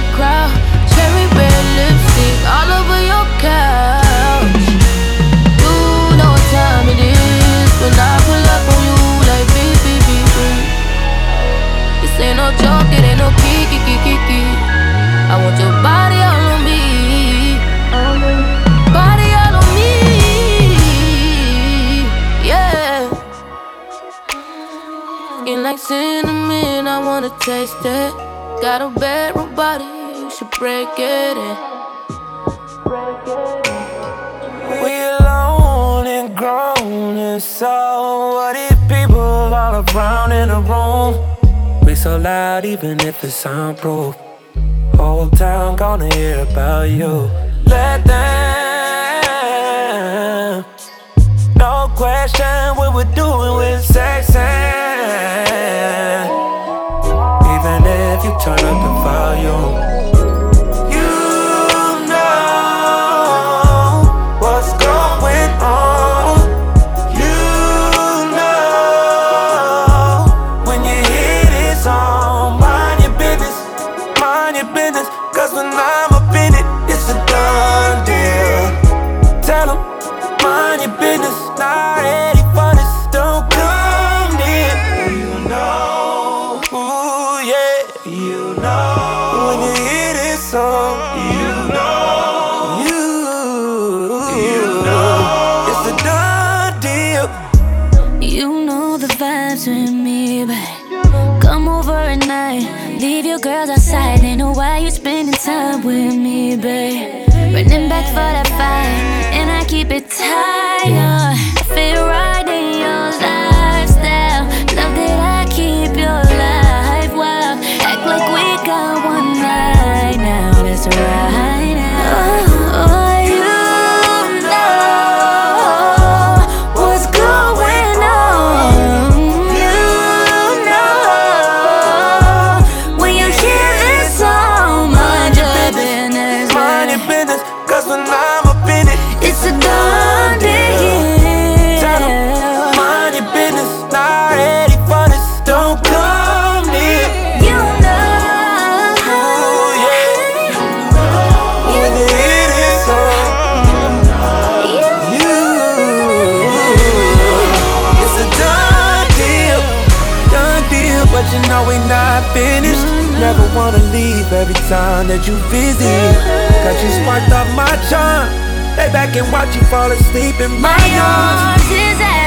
the crowd. Cherry red lipstick all over your couch. You know what time it is when I pull up on you like beep, beep, beep, beep. This ain't no joke, it ain't no kiki. I want your body all on me. Body all on me. Yeah. Skin like cinnamon, I wanna taste it. Got a bedroom body, you should break it in. We alone and grown, and so what if people all around in the room? We so loud even if it's soundproof. Whole town gonna hear about you. Let them. No question what we're doing with sexing. Even if you turn up the volume, you know what's going on. You know when you hear this song, mind your business, cause when I'm up in it, it's a done deal. Tell them, mind your business, not ready for this, don't come near. You know, ooh yeah, you know. When you hear this song, you know, you know, it's a done deal. You know the vibes with me, babe. Come over at night, leave your girls outside. They know why you spending time with me, babe. Running back for that fight, and I keep it tight. I fit right in your lifestyle. Love that I keep your life wild. Act like we got one night now, that's right now. Oh, you know what's going on. You know when you hear this song, mind your business, Mind your business, cause when I'm up in it, it's a done deal. tell them, mind your business, not ready for this, don't come near. You know, Ooh yeah, when you hear this song, it's a done deal, but you know we not finished. Never wanna leave every time that you visit. Got you sparked off my charm. Lay back and watch you fall asleep in my my arms. arms is